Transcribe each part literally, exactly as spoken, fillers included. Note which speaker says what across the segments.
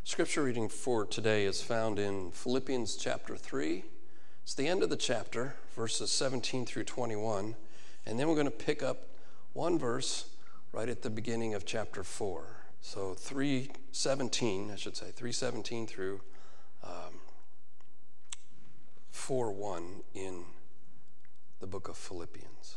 Speaker 1: Scripture reading for today is found in Philippians chapter three. It's the end of the chapter, verses seventeen through twenty-one, and then we're going to pick up one verse right at the beginning of chapter four. So three seventeen, I should say, three seventeen through um, four one in the book of Philippians.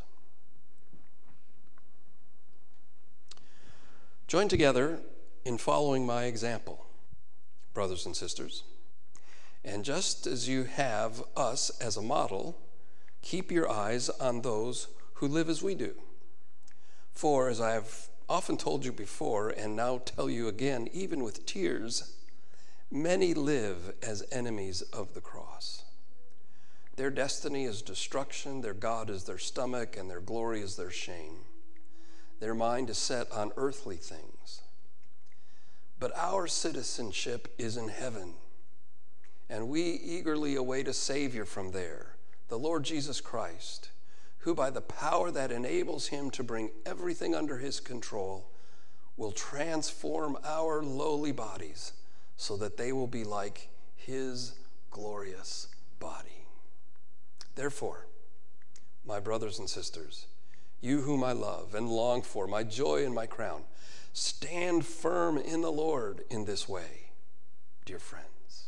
Speaker 1: Join together in following my example, brothers and sisters. And just as you have us as a model, keep your eyes on those who live as we do. For, as I have often told you before, and now tell you again, even with tears, many live as enemies of the cross. Their destiny is destruction, their God is their stomach, and their glory is their shame. Their mind is set on earthly things. But our citizenship is in heaven, and we eagerly await a Savior from there, the Lord Jesus Christ, who by the power that enables him to bring everything under his control will transform our lowly bodies so that they will be like his glorious body. Therefore, my brothers and sisters, you whom I love and long for, my joy and my crown, stand firm in the Lord in this way, dear friends.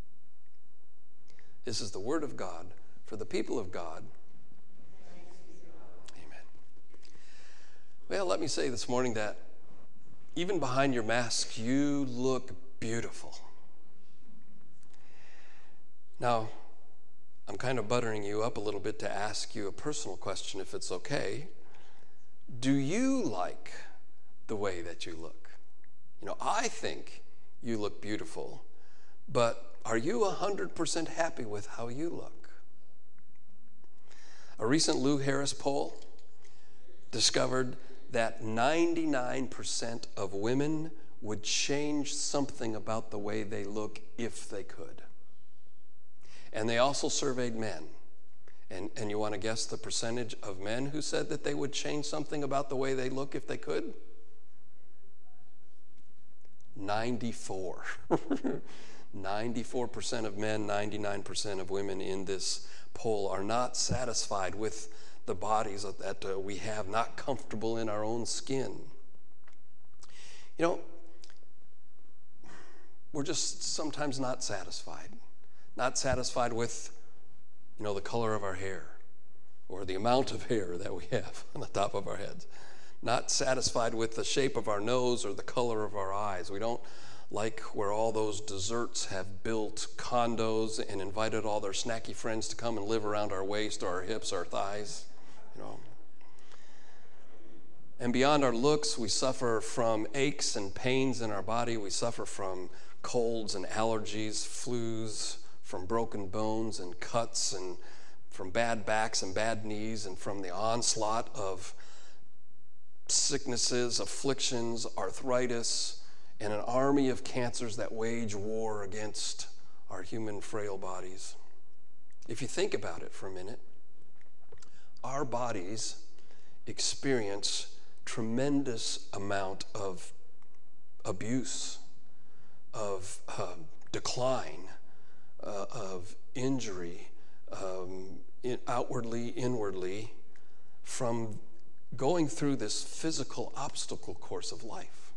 Speaker 1: This is the word of God for the people of God. Amen. Well, let me say this morning that even behind your mask, you look beautiful. Now, I'm kind of buttering you up a little bit to ask you a personal question, if it's okay. Do you like the way that you look? You know, I think you look beautiful, but are you one hundred percent happy with how you look? A recent Lou Harris poll discovered that ninety-nine percent of women would change something about the way they look if they could. And they also surveyed men. And, and you want to guess the percentage of men who said that they would change something about the way they look if they could? ninety-four. ninety-four percent of men, ninety-nine percent of women in this poll are not satisfied with the bodies that uh, we have, not comfortable in our own skin. You know, we're just sometimes not satisfied. Not satisfied with, you know, the color of our hair or the amount of hair that we have on the top of our heads. Not satisfied with the shape of our nose or the color of our eyes. We don't like where all those desserts have built condos and invited all their snacky friends to come and live around our waist or our hips or our thighs, you know. And beyond our looks, we suffer from aches and pains in our body. We suffer from colds and allergies, flus, from broken bones and cuts, and from bad backs and bad knees, and from the onslaught of sicknesses, afflictions, arthritis, and an army of cancers that wage war against our human frail bodies. If you think about it for a minute, our bodies experience tremendous amount of abuse, of uh, decline, uh, of injury, um, in outwardly, inwardly, from going through this physical obstacle course of life.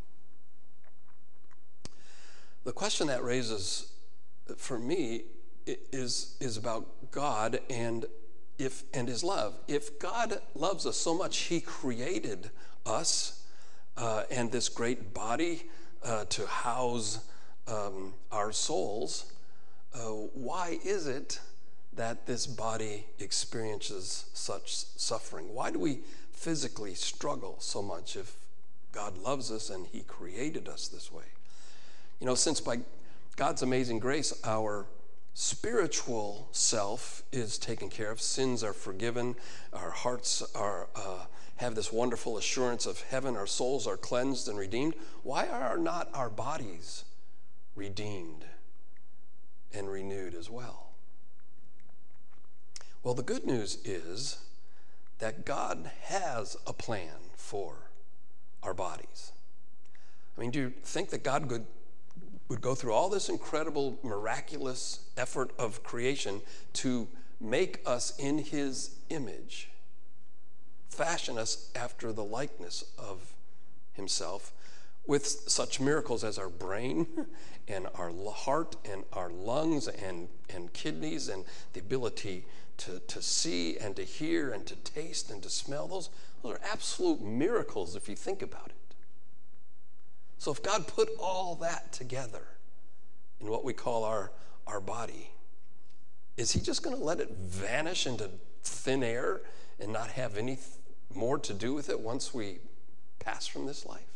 Speaker 1: The question that raises for me is, is about God and if and his love. If God loves us so much, he created us uh, and this great body uh, to house um, our souls, uh, why is it that this body experiences such suffering? Why do we physically struggle so much if God loves us and he created us this way? You know, since by God's amazing grace, our spiritual self is taken care of, sins are forgiven, our hearts are uh, have this wonderful assurance of heaven, our souls are cleansed and redeemed, why are not our bodies redeemed and renewed as well? Well, the good news is that God has a plan for our bodies. I mean, do you think that God could would go through all this incredible, miraculous effort of creation to make us in his image, fashion us after the likeness of himself, with such miracles as our brain and our heart and our lungs and, and kidneys and the ability to, to see and to hear and to taste and to smell. Those, those are absolute miracles if you think about it. So if God put all that together in what we call our, our body, is he just going to let it vanish into thin air and not have any th- more to do with it once we pass from this life?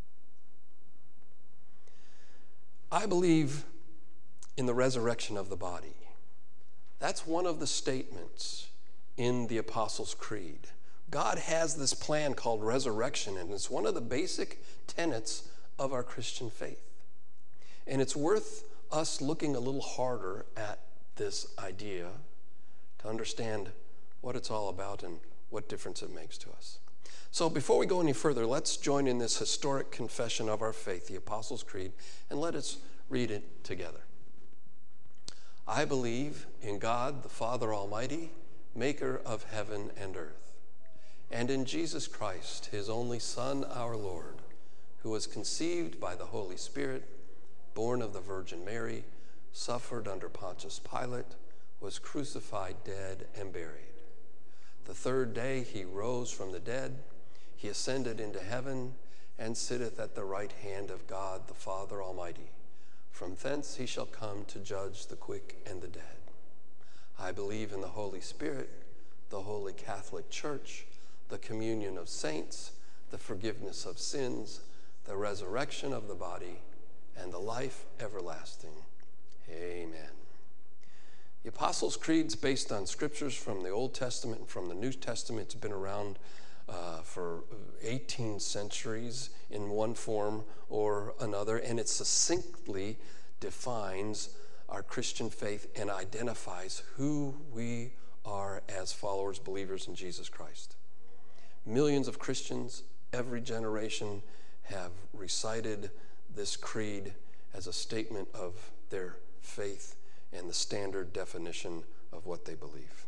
Speaker 1: I believe in the resurrection of the body. That's one of the statements in the Apostles' Creed. God has this plan called resurrection, and it's one of the basic tenets of our Christian faith. And it's worth us looking a little harder at this idea to understand what it's all about and what difference it makes to us. So before we go any further, let's join in this historic confession of our faith, the Apostles' Creed, and let us read it together. I believe in God, the Father Almighty, maker of heaven and earth, and in Jesus Christ, his only Son, our Lord, who was conceived by the Holy Spirit, born of the Virgin Mary, suffered under Pontius Pilate, was crucified, dead, and buried. The third day he rose from the dead. He ascended into heaven and sitteth at the right hand of God the Father Almighty. From thence he shall come to judge the quick and the dead. I believe in the Holy Spirit, the Holy Catholic Church, the communion of saints, the forgiveness of sins, the resurrection of the body, and the life everlasting. Amen. The Apostles' Creed is based on scriptures from the Old Testament and from the New Testament. It's been around uh, for eighteen centuries in one form or another, and it succinctly defines our Christian faith and identifies who we are as followers, believers in Jesus Christ. Millions of Christians, every generation, have recited this creed as a statement of their faith and the standard definition of what they believe.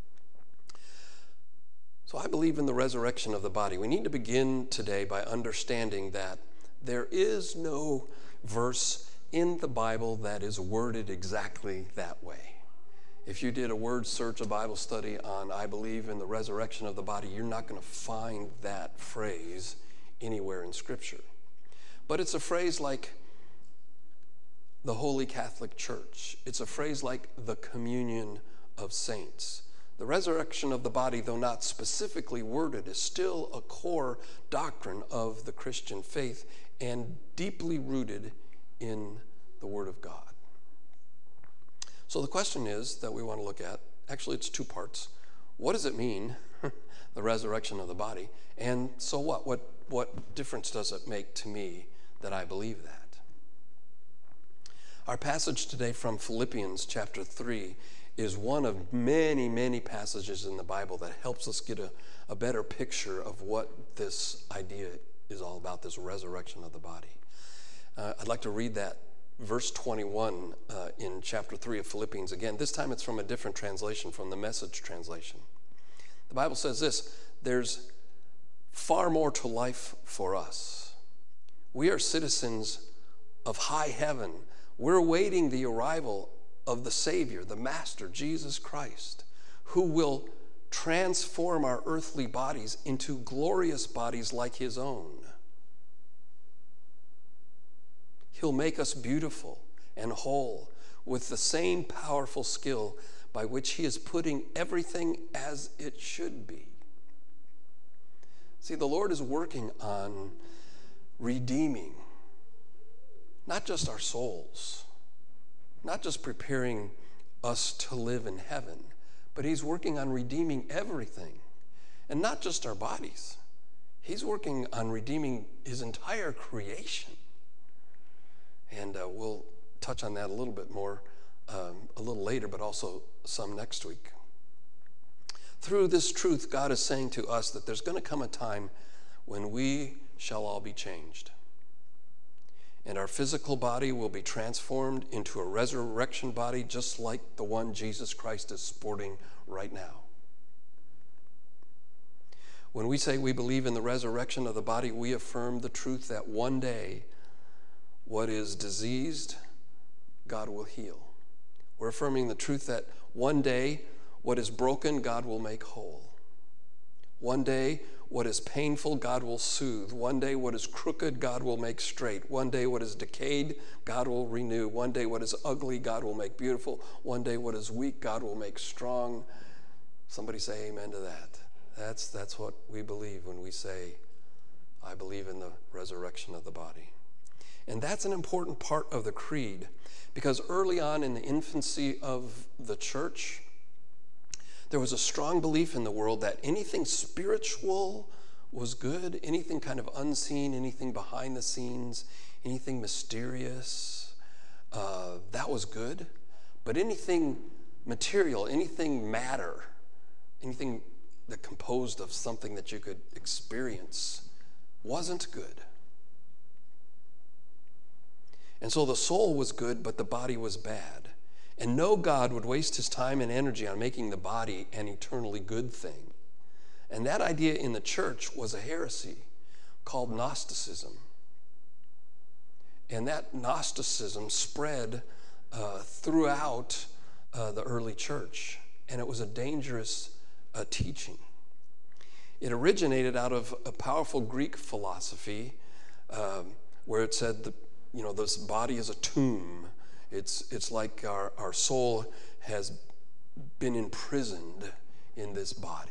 Speaker 1: So I believe in the resurrection of the body. We need to begin today by understanding that there is no verse in the Bible that is worded exactly that way. If you did a word search, a Bible study on I believe in the resurrection of the body, you're not going to find that phrase anywhere in Scripture. But it's a phrase like the Holy Catholic Church. It's a phrase like the communion of saints. The resurrection of the body, though not specifically worded, is still a core doctrine of the Christian faith and deeply rooted in the Word of God. So the question is that we want to look at, actually it's two parts. What does it mean, the resurrection of the body? And so what? What, what difference does it make to me that I believe that? Our passage today from Philippians chapter three is one of many, many passages in the Bible that helps us get a, a better picture of what this idea is all about, this resurrection of the body. Uh, I'd like to read that verse twenty-one uh, in chapter three of Philippians again. This time it's from a different translation, from the Message translation. The Bible says this: there's far more to life for us. We are citizens of high heaven. We're awaiting the arrival of the Savior, the Master, Jesus Christ, who will transform our earthly bodies into glorious bodies like his own. He'll make us beautiful and whole with the same powerful skill by which he is putting everything as it should be. See, the Lord is working on redeeming not just our souls, not just preparing us to live in heaven, but he's working on redeeming everything, and not just our bodies. He's working on redeeming his entire creation. And uh, we'll touch on that a little bit more um, a little later, but also some next week. Through this truth, God is saying to us that there's going to come a time when we shall all be changed. And our physical body will be transformed into a resurrection body just like the one Jesus Christ is sporting right now. When we say we believe in the resurrection of the body, we affirm the truth that one day what is diseased, God will heal. We're affirming the truth that one day what is broken, God will make whole. One day what is painful, God will soothe. One day what is crooked, God will make straight. One day what is decayed, God will renew. One day what is ugly, God will make beautiful. One day what is weak, God will make strong. Somebody say amen to that. That's, that's what we believe when we say, I believe in the resurrection of the body. And that's an important part of the creed, because early on in the infancy of the church, there was a strong belief in the world that anything spiritual was good, anything kind of unseen, anything behind the scenes, anything mysterious, uh, that was good. But anything material, anything matter, anything that composed of something that you could experience wasn't good. And so the soul was good, but the body was bad. And no God would waste his time and energy on making the body an eternally good thing. And that idea in the church was a heresy called Gnosticism. And that Gnosticism spread uh, throughout uh, the early church. And it was a dangerous uh, teaching. It originated out of a powerful Greek philosophy um, where it said, the, you know, this body is a tomb. It's, it's like our, our soul has been imprisoned in this body.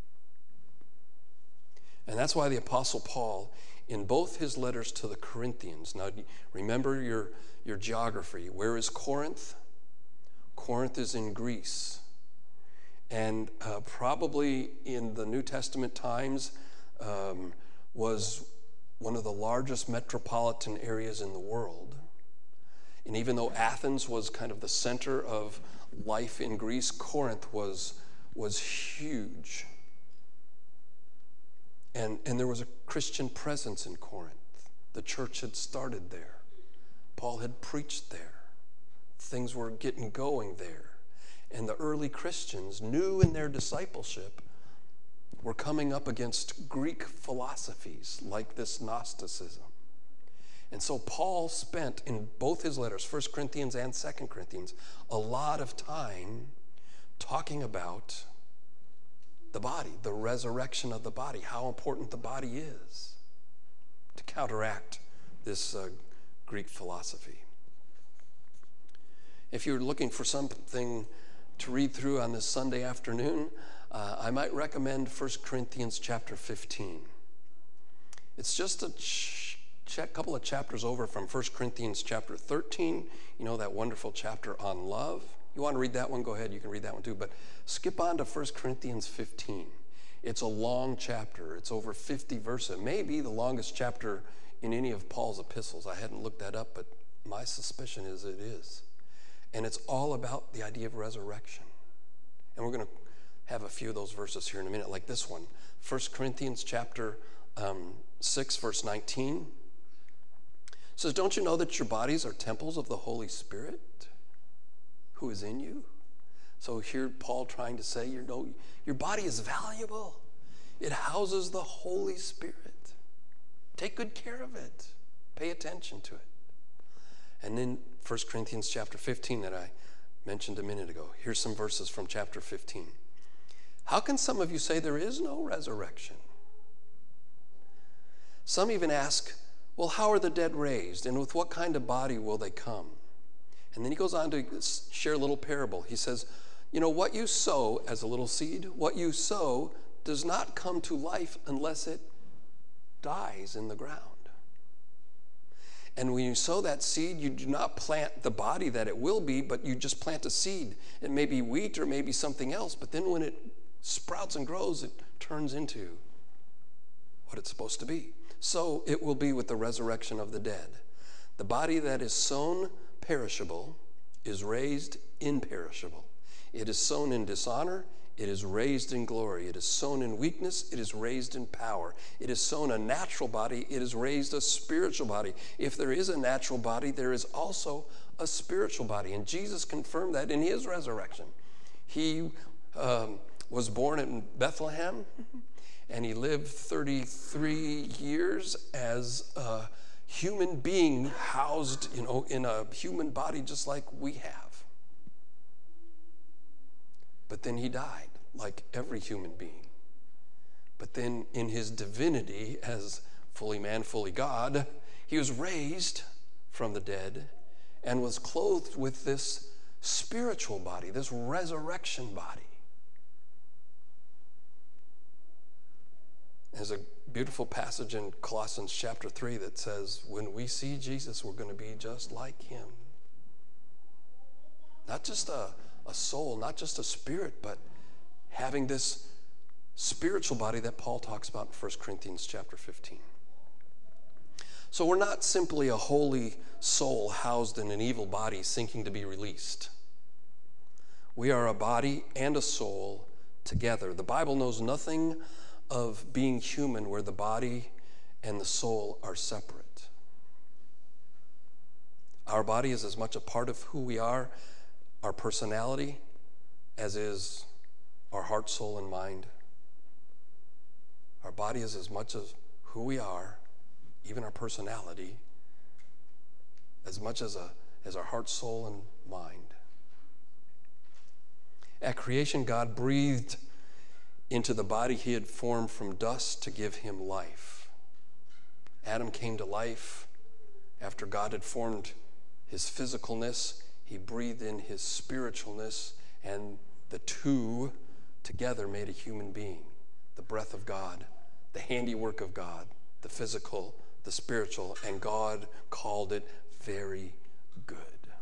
Speaker 1: And that's why the Apostle Paul, in both his letters to the Corinthians, now remember your, your geography. Where is Corinth? Corinth is in Greece. And uh, probably in the New Testament times um, was one of the largest metropolitan areas in the world. And even though Athens was kind of the center of life in Greece, Corinth was, was huge. And, and there was a Christian presence in Corinth. The church had started there. Paul had preached there. Things were getting going there. And the early Christians, new in their discipleship, were coming up against Greek philosophies like this Gnosticism. And so Paul spent in both his letters, First Corinthians and Second Corinthians, a lot of time talking about the body, the resurrection of the body, how important the body is to counteract this uh, Greek philosophy. If you're looking for something to read through on this Sunday afternoon, uh, I might recommend First Corinthians chapter fifteen. It's just a ch- ch- couple of chapters over from First Corinthians chapter thirteen, you know, that wonderful chapter on love. You want to read that one? Go ahead, you can read that one too. But skip on to First Corinthians fifteen. It's a long chapter. It's over fifty verses. It may be the longest chapter in any of Paul's epistles. I hadn't looked that up, but my suspicion is it is. And it's all about the idea of resurrection. And we're going to have a few of those verses here in a minute, like this one. First Corinthians chapter um, six, verse nineteen. It says, don't you know that your bodies are temples of the Holy Spirit who is in you? So here Paul trying to say, you know, your body is valuable. It houses the Holy Spirit. Take good care of it. Pay attention to it. And then First Corinthians chapter fifteen that I mentioned a minute ago. Here's some verses from chapter fifteen. How can some of you say there is no resurrection? Some even ask, well, how are the dead raised? And with what kind of body will they come? And then he goes on to share a little parable. He says, you know, what you sow as a little seed, what you sow does not come to life unless it dies in the ground. And when you sow that seed, you do not plant the body that it will be, but you just plant a seed. It may be wheat or maybe something else, but then when it sprouts and grows, it turns into what it's supposed to be. So it will be with the resurrection of the dead. The body that is sown perishable is raised imperishable. It is sown in dishonor, it is raised in glory. It is sown in weakness, it is raised in power. It is sown a natural body, it is raised a spiritual body. If there is a natural body, there is also a spiritual body. And Jesus confirmed that in his resurrection. He um, was born in Bethlehem, and he lived thirty-three years as a human being housed, you know, in a human body just like we have. But then he died, like every human being. But then in his divinity, as fully man, fully God, he was raised from the dead and was clothed with this spiritual body, this resurrection body. There's a beautiful passage in Colossians chapter three that says, when we see Jesus, we're going to be just like him. Not just a a soul, not just a spirit, but having this spiritual body that Paul talks about in First Corinthians chapter fifteen. So we're not simply a holy soul housed in an evil body seeking to be released. We are a body and a soul together. The Bible knows nothing of being human where the body and the soul are separate. Our body is as much a part of who we are, our personality, as is our heart, soul, and mind. Our body is as much as who we are, even our personality, as much as, a, as our heart, soul, and mind. At creation, God breathed into the body he had formed from dust to give him life. Adam came to life after God had formed his physicalness. He breathed in his spiritualness, and the two together made a human being. The breath of God, the handiwork of God, the physical, the spiritual, and God called it very good.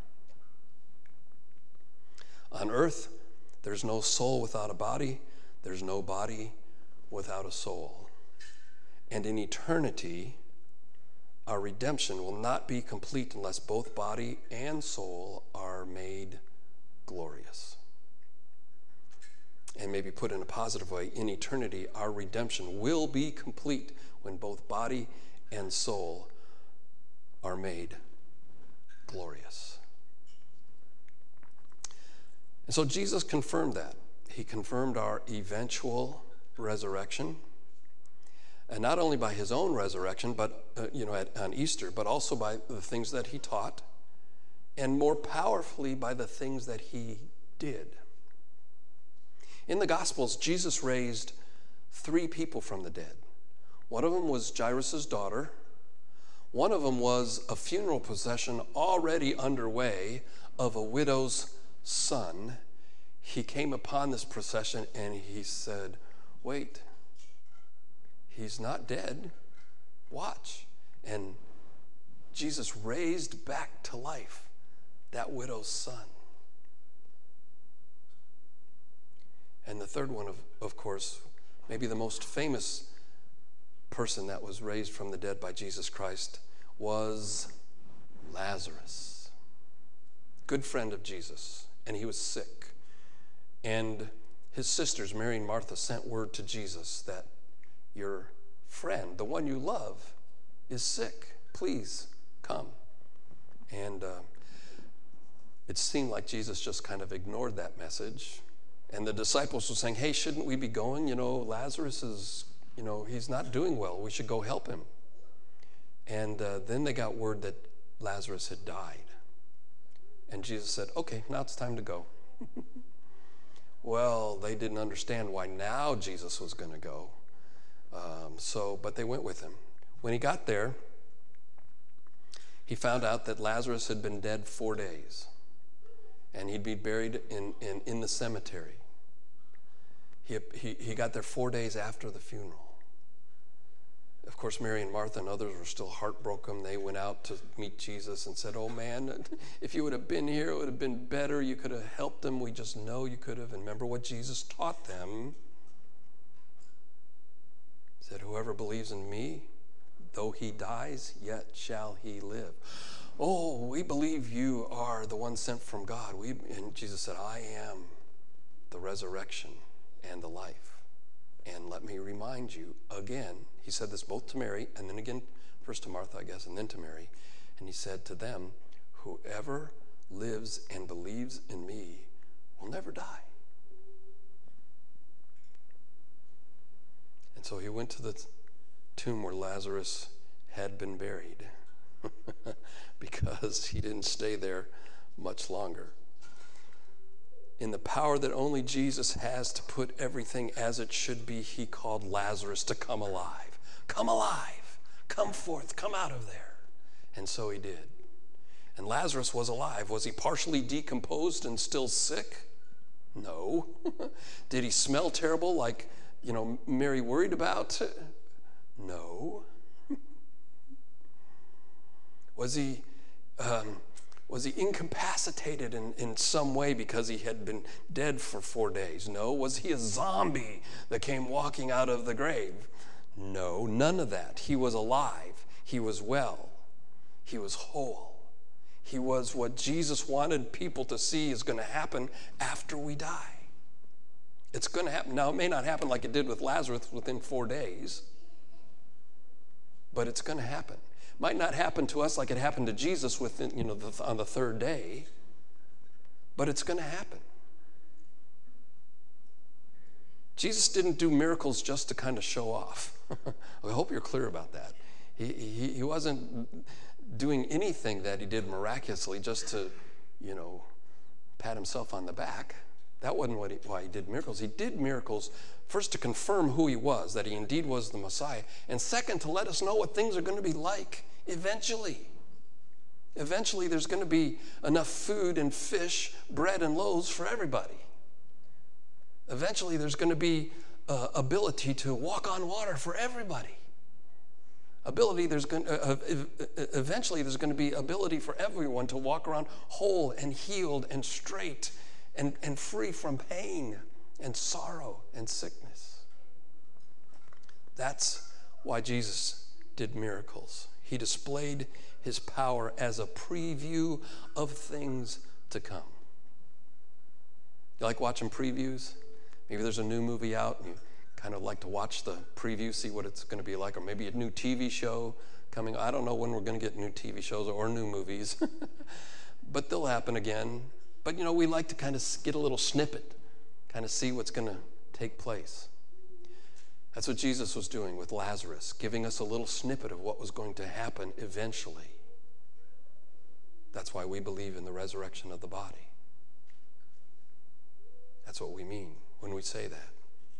Speaker 1: On earth, there's no soul without a body. There's no body without a soul. And in eternity, our redemption will not be complete unless both body and soul are made glorious. And maybe put in a positive way, in eternity, our redemption will be complete when both body and soul are made glorious. And so Jesus confirmed that. He confirmed our eventual resurrection. And not only by his own resurrection, but uh, you know, at, on Easter, but also by the things that he taught, and more powerfully by the things that he did. In the Gospels, Jesus raised three people from the dead. One of them was Jairus' daughter. One of them was a funeral procession already underway of a widow's son. He came upon this procession and he said, wait, he's not dead. Watch. And Jesus raised back to life that widow's son. And the third one, of, of course, maybe the most famous person that was raised from the dead by Jesus Christ was Lazarus. Good friend of Jesus, and he was sick. And his sisters, Mary and Martha, sent word to Jesus that your friend, the one you love, is sick. Please come. And uh, it seemed like Jesus just kind of ignored that message. And the disciples were saying, hey, shouldn't we be going? You know, Lazarus is, you know, he's not doing well. We should go help him. And uh, then they got word that Lazarus had died. And Jesus said, okay, now it's time to go. Well, they didn't understand why now Jesus was going to go. Um, so, but they went with him. When he got there, he found out that Lazarus had been dead four days. And he'd be buried in, in, in the cemetery. He, he, he got there four days after the funeral. Of course, Mary and Martha and others were still heartbroken. They went out to meet Jesus and said, oh man, if you would have been here, it would have been better. You could have helped them. We just know you could have. And remember what Jesus taught them. He said, whoever believes in me, though he dies, yet shall he live. Oh, we believe you are the one sent from God. We, and Jesus said, I am the resurrection and the life. And let me remind you again, he said this both to Mary, and then again, first to Martha, I guess, and then to Mary. And he said to them, whoever lives and believes in me will never die. And so he went to the tomb where Lazarus had been buried because he didn't stay there much longer. In the power that only Jesus has to put everything as it should be, he called Lazarus to come alive. Come alive. Come forth. Come out of there. And so he did. And Lazarus was alive. Was he partially decomposed and still sick? No. Did he smell terrible like, you know, Mary worried about? No. Was he um, was he incapacitated in, in some way because he had been dead for four days? No. Was he a zombie that came walking out of the grave? No, none of that. He was alive. He was well. He was whole. He was what Jesus wanted people to see is going to happen after we die. It's going to happen. Now, it may not happen like it did with Lazarus within four days, but it's going to happen. Might not happen to us like it happened to Jesus within, you know, the, on the third day, but it's going to happen. Jesus didn't do miracles just to kind of show off. I hope you're clear about that. He, he, he wasn't doing anything that he did miraculously just to, you know, pat himself on the back. That wasn't what he, why he did miracles. He did miracles first to confirm who he was, that he indeed was the Messiah, and second, to let us know what things are going to be like eventually. Eventually, there's going to be enough food and fish, bread and loaves for everybody. Eventually, there's going to be uh, ability to walk on water for everybody. Ability, there's going to, uh, eventually, there's going to be ability for everyone to walk around whole and healed and straight and, and free from pain and sorrow and sickness. That's why Jesus did miracles. He displayed his power as a preview of things to come. You like watching previews? Maybe there's a new movie out and you kind of like to watch the preview, see what it's going to be like, or maybe a new T V show coming. I don't know when we're going to get new T V shows or new movies, but they'll happen again. But, you know, we like to kind of get a little snippet, kind of see what's going to take place. That's what Jesus was doing with Lazarus, giving us a little snippet of what was going to happen eventually. That's why we believe in the resurrection of the body. That's what we mean when we say that.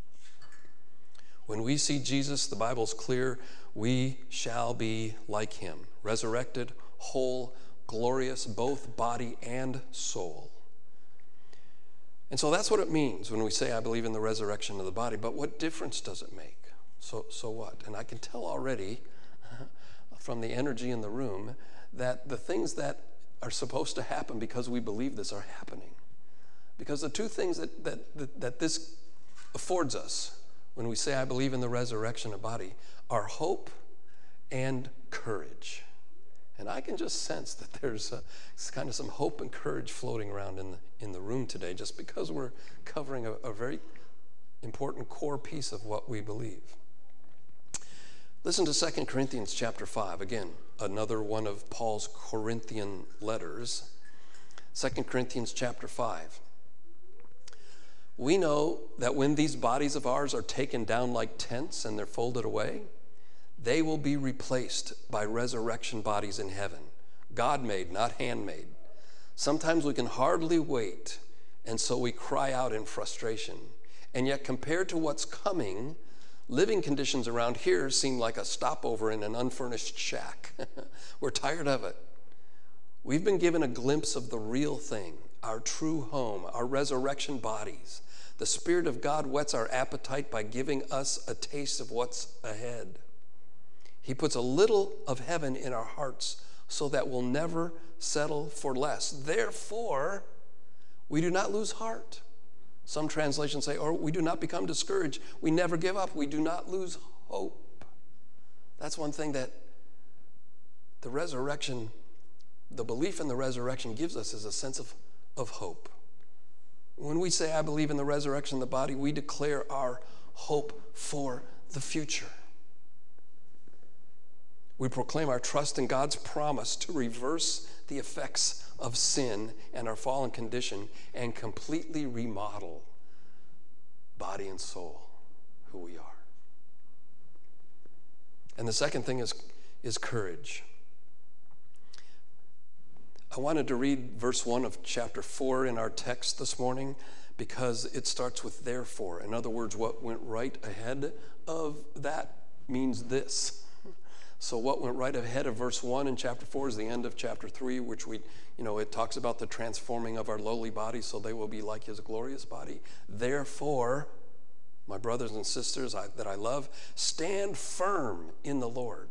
Speaker 1: When we see Jesus, the Bible's clear, we shall be like him, resurrected, whole, glorious, both body and soul. And so that's what it means when we say, I believe in the resurrection of the body. But what difference does it make? So, so what? And I can tell already from the energy in the room that the things that are supposed to happen because we believe this are happening. Because the two things that, that, that, that this affords us when we say, I believe in the resurrection of body, are hope and courage. And I can just sense that there's a, kind of some hope and courage floating around in the, in the room today just because we're covering a, a very important core piece of what we believe. Listen to Second Corinthians chapter five. Again, another one of Paul's Corinthian letters. Second Corinthians chapter five. We know that when these bodies of ours are taken down like tents and they're folded away, they will be replaced by resurrection bodies in heaven, God-made, not handmade. Sometimes we can hardly wait, and so we cry out in frustration. And yet, compared to what's coming, living conditions around here seem like a stopover in an unfurnished shack. We're tired of it. We've been given a glimpse of the real thing, our true home, our resurrection bodies. The Spirit of God whets our appetite by giving us a taste of what's ahead. He puts a little of heaven in our hearts so that we'll never settle for less. Therefore, we do not lose heart. Some translations say, or we do not become discouraged. We never give up. We do not lose hope. That's one thing that the resurrection, the belief in the resurrection gives us is a sense of, of hope. When we say, I believe in the resurrection of the body, we declare our hope for the future. We proclaim our trust in God's promise to reverse the effects of sin and our fallen condition and completely remodel body and soul who we are. And the second thing is, is courage. I wanted to read verse one of chapter four in our text this morning because it starts with therefore. In other words, what went right ahead of that means this. So what went right ahead of verse one in chapter four is the end of chapter three, which we, you know, it talks about the transforming of our lowly bodies so they will be like his glorious body. Therefore, my brothers and sisters I, that I love, stand firm in the Lord.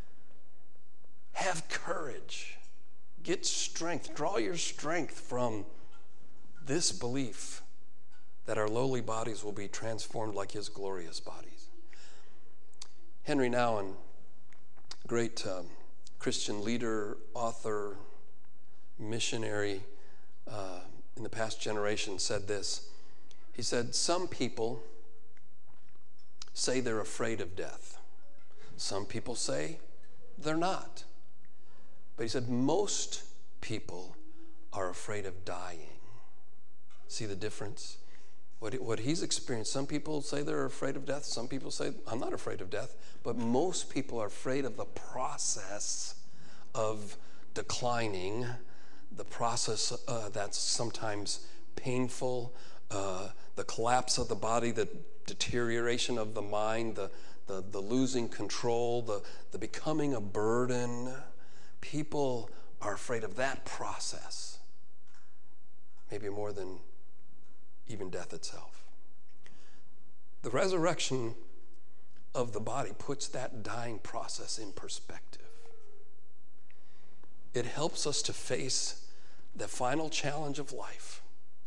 Speaker 1: Have courage. Get strength. Draw your strength from this belief that our lowly bodies will be transformed like his glorious bodies. Henry Nouwen, great um, Christian leader, author, missionary uh, in the past generation, said this. He said, some people say they're afraid of death. Some people say they're not. But he said, most people are afraid of dying. See the difference? What, what he's experienced, some people say they're afraid of death. Some people say, I'm not afraid of death. But most people are afraid of the process of declining, the process uh, that's sometimes painful, uh, the collapse of the body, the deterioration of the mind, the, the, the losing control, the, the becoming a burden. People are afraid of that process, maybe more than even death itself. The resurrection of the body puts that dying process in perspective. It helps us to face the final challenge of life.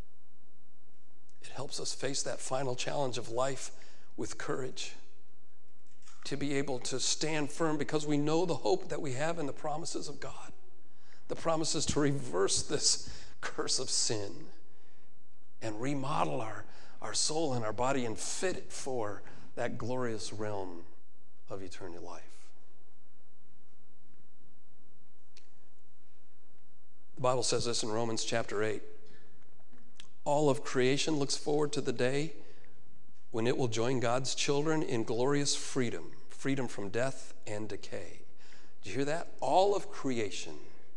Speaker 1: It helps us face that final challenge of life with courage, to be able to stand firm because we know the hope that we have in the promises of God, the promises to reverse this curse of sin and remodel our, our soul and our body and fit it for that glorious realm of eternal life. The Bible says this in Romans chapter eight. All of creation looks forward to the day when it will join God's children in glorious freedom, freedom from death and decay. Did you hear that? All of creation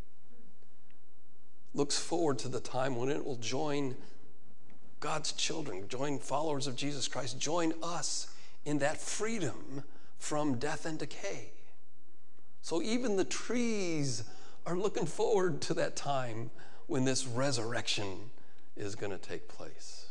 Speaker 1: looks forward to the time when it will join God's children, join followers of Jesus Christ, join us in that freedom from death and decay. So even the trees are looking forward to that time when this resurrection is going to take place.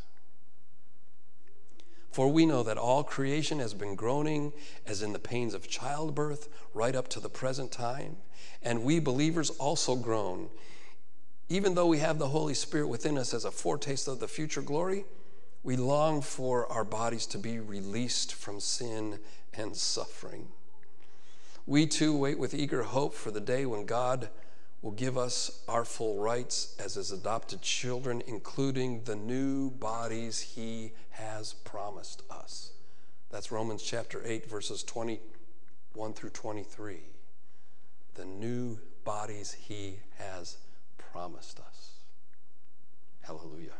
Speaker 1: For we know that all creation has been groaning as in the pains of childbirth right up to the present time, and we believers also groan, even though we have the Holy Spirit within us as a foretaste of the future glory. We long for our bodies to be released from sin and suffering. We too wait with eager hope for the day when God will give us our full rights as his adopted children, including the new bodies he has promised us. That's Romans chapter eight, verses twenty-one through twenty-three. The new bodies he has promised us. Hallelujah.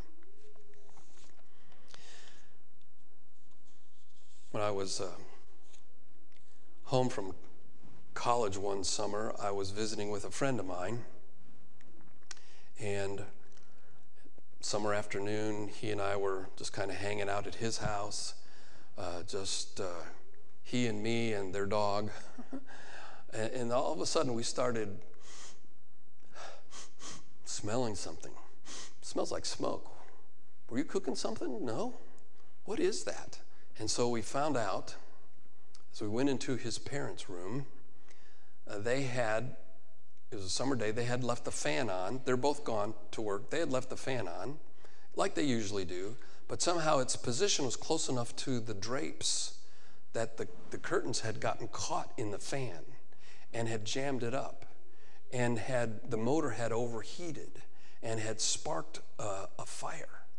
Speaker 1: When I was uh, home from college one summer, I was visiting with a friend of mine, and summer afternoon, he and I were just kind of hanging out at his house, uh, just uh, he and me and their dog, and, and all of a sudden we started smelling something. It smells like smoke. Were you cooking something? No? What is that? And so we found out, as we went into his parents' room, uh, they had, it was a summer day, they had left the fan on. They're both gone to work. They had left the fan on, like they usually do, but somehow its position was close enough to the drapes that the, the curtains had gotten caught in the fan and had jammed it up, and had the motor had overheated and had sparked uh, a fire.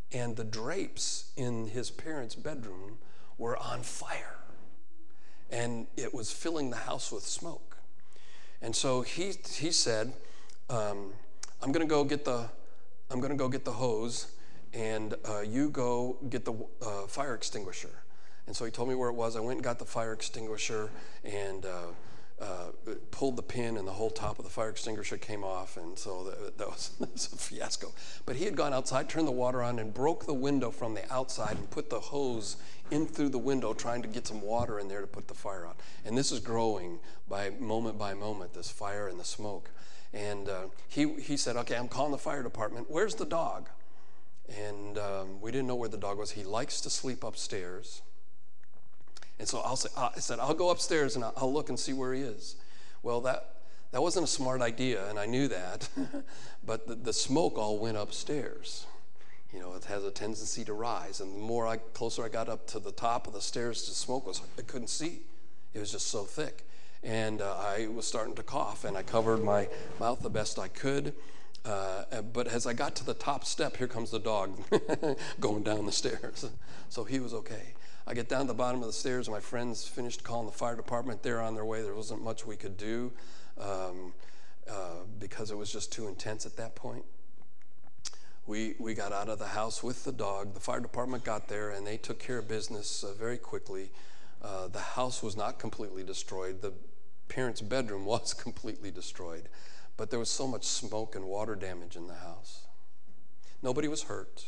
Speaker 1: and the drapes in his parents' bedroom were on fire, and it was filling the house with smoke. And so he he said, um, "I'm going to go get the I'm going to go get the hose, and uh, you go get the uh, fire extinguisher." And so he told me where it was. I went and got the fire extinguisher and uh, uh, pulled the pin, and the whole top of the fire extinguisher came off. And so that, that, was, that was a fiasco. But he had gone outside, turned the water on, and broke the window from the outside and put the hose in through the window, trying to get some water in there to put the fire out. And this is growing by moment by moment, this fire and the smoke. And uh, he, he said, "Okay, I'm calling the fire department. Where's the dog?" And um, we didn't know where the dog was. He likes to sleep upstairs. And so I'll say, I said, "I'll go upstairs and I'll look and see where he is." Well, that that wasn't a smart idea, and I knew that. But the, the smoke all went upstairs. You know, it has a tendency to rise. And the more I closer I got up to the top of the stairs, the smoke was, I couldn't see. It was just so thick. And uh, I was starting to cough, and I covered my mouth the best I could. Uh, but as I got to the top step, here comes the dog going down the stairs. So he was okay. I get down to the bottom of the stairs, and my friends finished calling the fire department. They're on their way. There wasn't much we could do um, uh, because it was just too intense at that point. We we got out of the house with the dog. The fire department got there, and they took care of business uh, very quickly. Uh, the house was not completely destroyed. The parents' bedroom was completely destroyed, but there was so much smoke and water damage in the house. Nobody was hurt.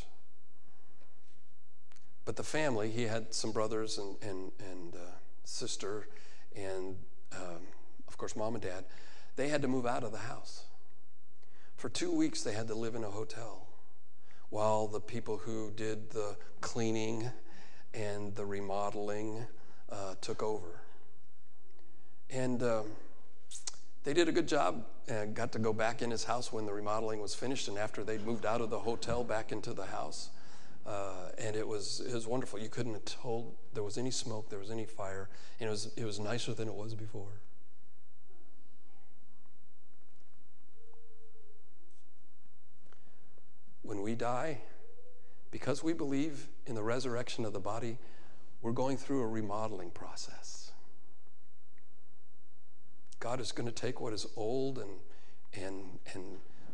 Speaker 1: But the family, he had some brothers and and, and uh, sister, and um, of course mom and dad, they had to move out of the house. For two weeks they had to live in a hotel while the people who did the cleaning and the remodeling uh, took over. And um, they did a good job and got to go back in his house when the remodeling was finished, and after they'd moved out of the hotel back into the house. Uh, and it was it was wonderful. You couldn't have told there was any smoke, there was any fire, and it was it was nicer than it was before. When we die, because we believe in the resurrection of the body, we're going through a remodeling process. God is going to take what is old and and and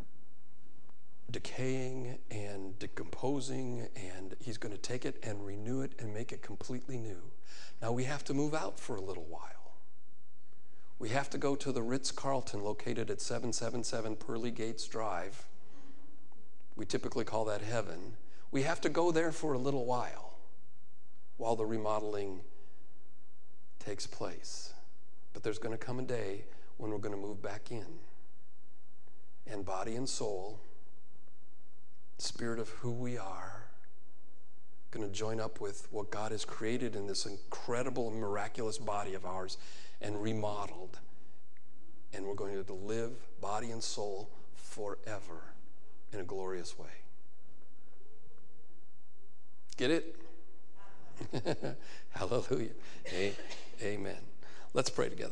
Speaker 1: decaying and decomposing, and he's going to take it and renew it and make it completely new. Now we have to move out for a little while. We have to go to the Ritz-Carlton located at seven seventy-seven Pearly Gates Drive. We typically call that heaven. We have to go there for a little while while the remodeling takes place. But there's going to come a day when we're going to move back in. And body and soul, spirit of who we are, going to join up with what God has created in this incredible and miraculous body of ours and remodeled. And we're going to live body and soul forever in a glorious way. Get it? Hallelujah. A- Amen. Let's pray together.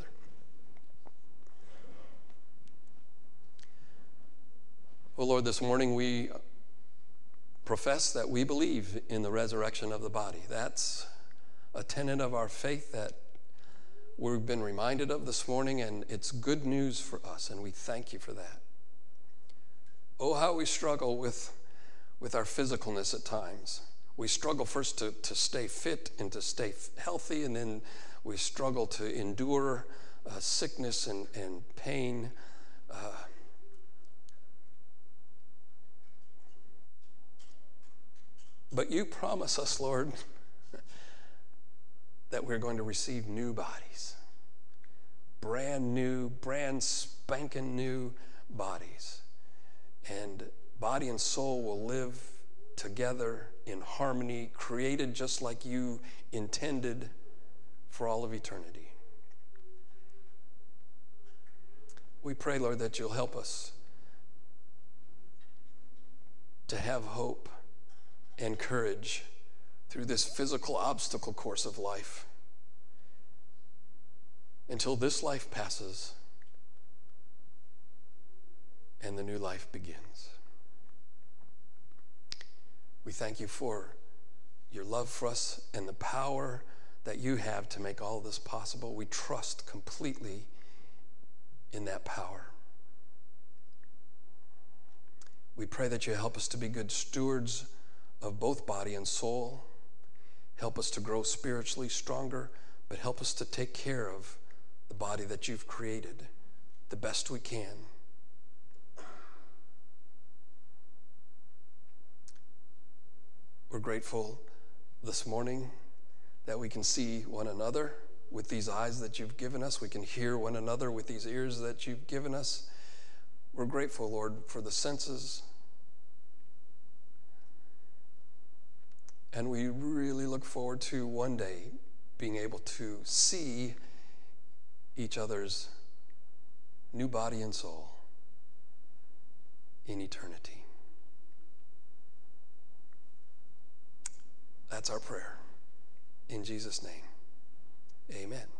Speaker 1: Oh Lord, this morning we profess that we believe in the resurrection of the body. That's a tenet of our faith that we've been reminded of this morning, and it's good news for us, and we thank you for that. Oh, how we struggle with, with our physicalness at times. We struggle first to, to stay fit and to stay healthy, and then we struggle to endure uh, sickness and, and pain. Uh, but you promise us, Lord, that we're going to receive new bodies. Brand new, brand spanking new bodies. And body and soul will live together in harmony, created just like you intended for all of eternity. We pray, Lord, that you'll help us to have hope and courage through this physical obstacle course of life until this life passes and the new life begins. We thank you for your love for us and the power that you have to make all this possible. We trust completely in that power. We pray that you help us to be good stewards of both body and soul. Help us to grow spiritually stronger, but help us to take care of the body that you've created the best we can. We're grateful this morning that we can see one another with these eyes that you've given us. We can hear one another with these ears that you've given us. We're grateful, Lord, for the senses. And we really look forward to one day being able to see each other's new body and soul in eternity. That's our prayer. In Jesus' name, amen.